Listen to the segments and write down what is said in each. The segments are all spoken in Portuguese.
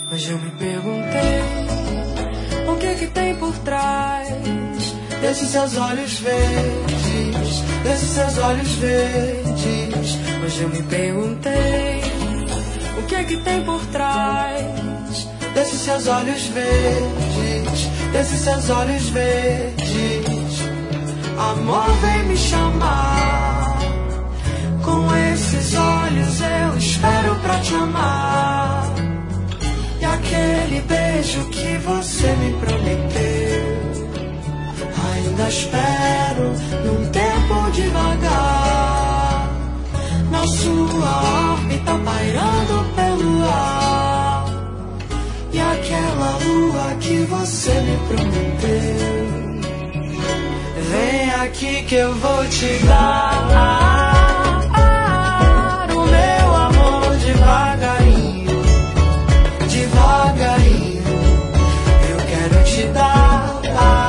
Hoje eu me perguntei o que tem por trás desses seus olhos verdes, desses seus olhos verdes. Hoje eu me perguntei o que tem por trás desses seus olhos verdes, desses seus olhos verdes. Amor, vem me chamar. Com esses olhos eu espero pra te amar. E aquele beijo que você me prometeu, ainda espero num tempo devagar. Na sua órbita pairando pelo ar. E aquela lua que você me prometeu, vem aqui que eu vou te dar o meu amor devagarinho, devagarinho. Eu quero te dar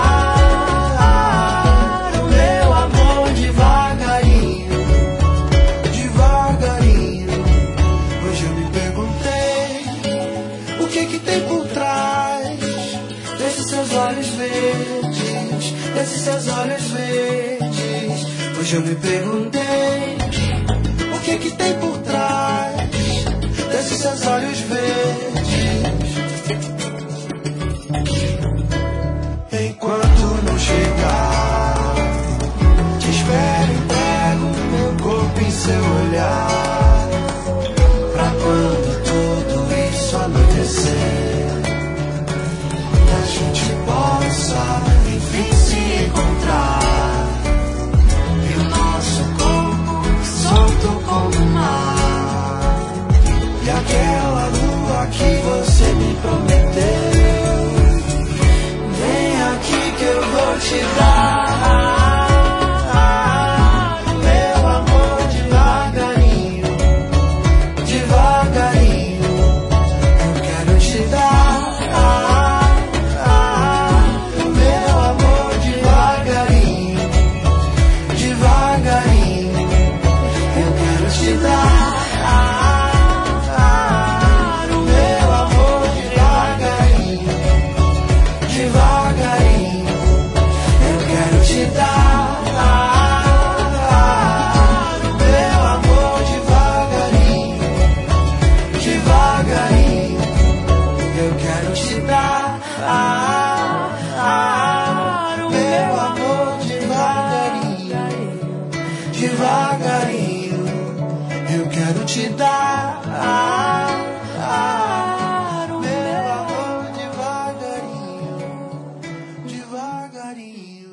o meu amor devagarinho, devagarinho. Hoje eu me perguntei o que tem por trás desses seus olhos verdes, desses seus olhos verdes. Hoje eu me perguntei o que tem por trás desses seus olhos verdes. Enquanto não chegar, te espero, entrego meu corpo em seu olhar. Pra quando tudo isso anoitecer, a gente possa enfim se encontrar. E o nosso corpo solto como o mar. E aquela lua que você me prometeu, vem aqui que eu vou te dar o meu amor devagarinho, devagarinho. Eu quero te dar o meu amor devagarinho, devagarinho. Eu quero te dar o meu amor devagarinho, devagarinho. Eu quero te dar o meu amor devagarinho, devagarinho. Eu quero te dar o meu amor devagarinho, devagarinho. Eu quero te dar o meu amor devagarinho, devagarinho.